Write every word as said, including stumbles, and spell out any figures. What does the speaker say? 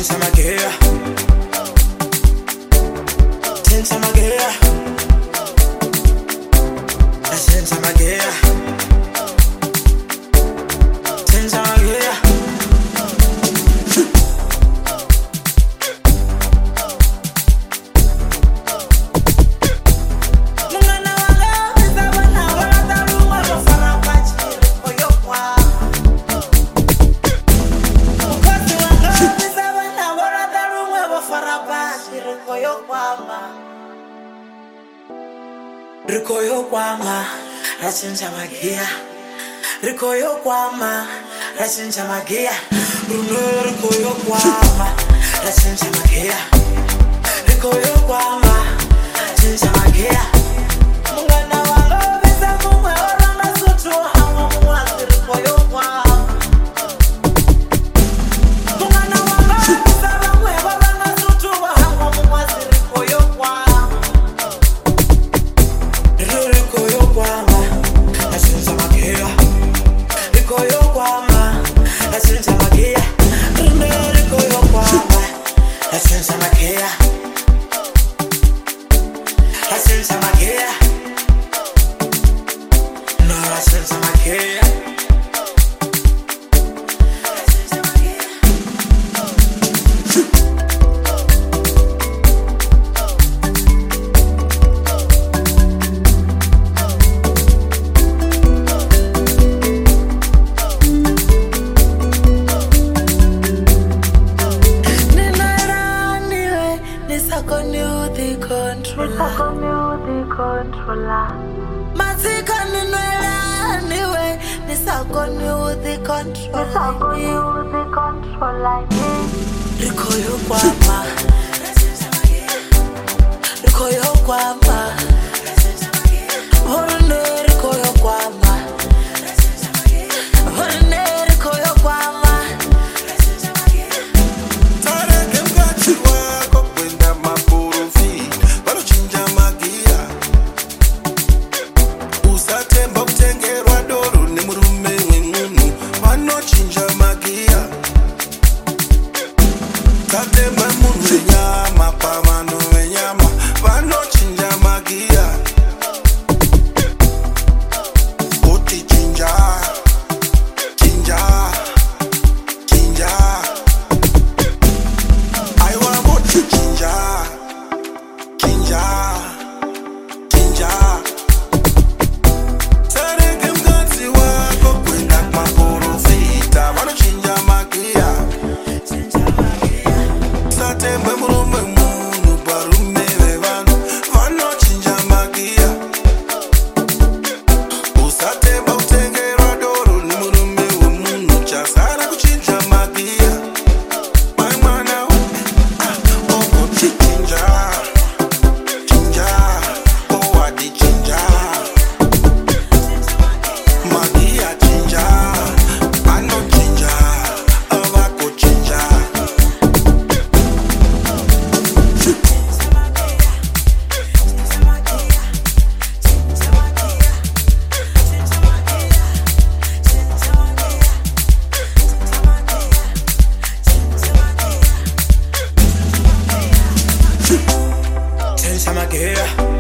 Senza magia, senza magia, senza magia, senza magia. Rikoyo kwama, rasenza magia. Rikoyo kwama, rasenza magia. Runo rikoyo kwama, rasenza magia. Rikoyo kwama, rasenza magia. Mungana wango bisa mumwe orana sutu hawa muwazi rikoyo kwama. Mungana wango bisa mumwe orana sutu hawa muwazi rikoyo kwama. Rikoyo kwama, rasenza magia. Rikoyo kwama, rasenza magia. Runo rikoyo kwama, rasenza magia. Rasenza magia. No, rasenza magia. Rasenza magia. Controller. Mazika ninwela niwe nisakoni uthi controller. The controller. Rikoyo kwama, rikoyo kwama, horne rikoyo kwama, horne rikoyo kwama. Tare kemgachi wako kwenda mapurufi, wanochinja magia. Usatemba kutengerwa doro ni murume wengunu, wanochinja magia. Tatemba munu wenyama, pamano wenyama, wanochinja magia. Oti chinja, chinja, chinja. I want oti chinja, chinja, chinja. Tareke mkazi wako kwenda maporofita, wanochinja magia. Satembe murume munu, barume wevanu, wanochinja magia. Usatemba kutengerwa doro ni murume wemunu, chasara kuchinja magia. My mwana we, ah, okoti chinja, chinja, oh adi chinja. Magia chinja, ano chinja, awako chinja. Senza magia.